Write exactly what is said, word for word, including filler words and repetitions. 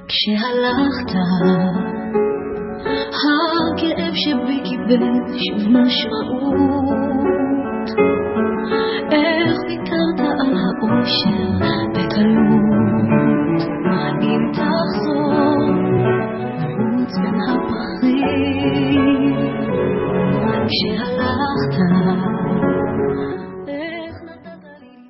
כשהלכת הכאב שבי קיבל שוב משמעות איך ויתרת על האושר בקלות אם תחזור נרוץ בין הפרחים כשהלכת